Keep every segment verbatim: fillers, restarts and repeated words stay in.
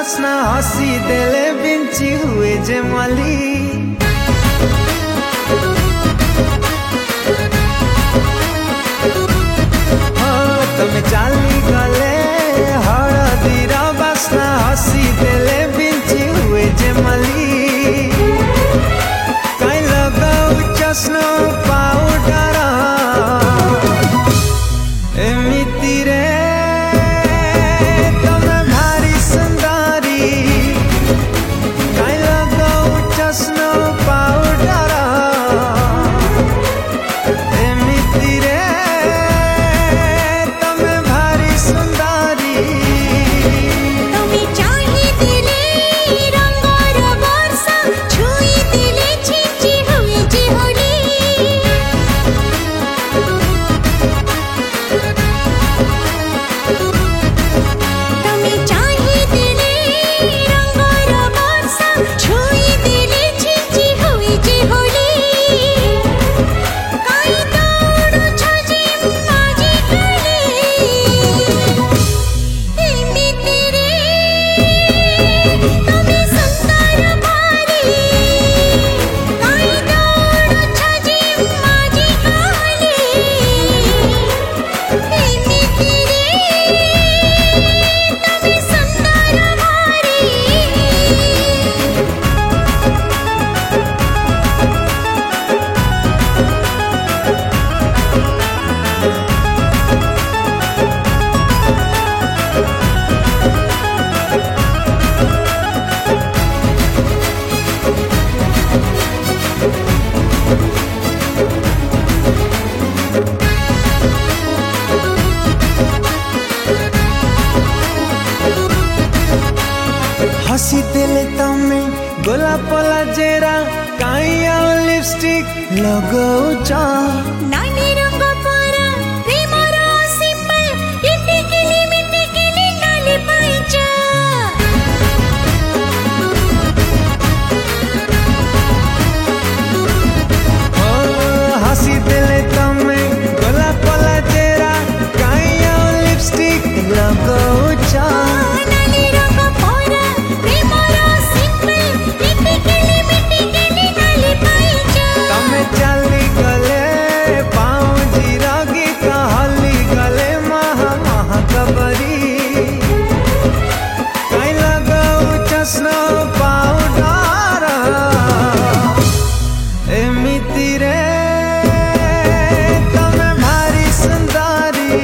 बास्ना हसी देले बिंची हुए जे मली तमे चाली गले हळदीर बास्ना हसी देले बिंची हुए जे मली काई लगाऊ चस्नो पाउडर एमिति रे तमे भारी सुंदरी काई लगाऊ चस्नो पाउडर एमिति रे हसी देले तमे गोलाप जेरा काई लिपस्टिक लगाउछ नानी रंग परा प्रेमर सिंपल इति किली मिति किली नाली पाइछ ओ हसी देले तमे गोलाप जेरा काई लिपस्टिक लगाउछ चाली गले पाँव जीरा गीता हली गले महा महा कबरी काई लगाऊ चस्नो पाउडर एमिति रे तमे भारी सुंदरी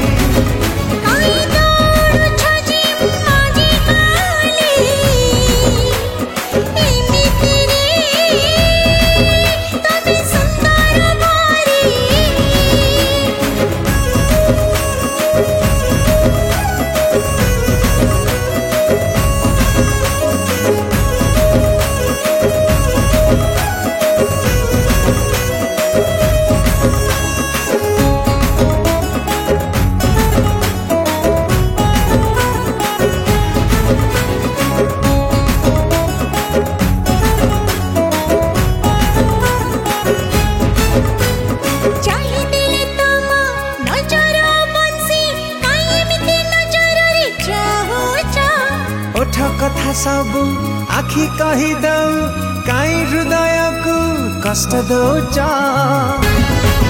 कथा सब आखि कही दऊ काई हृदय को कष्ट दौच।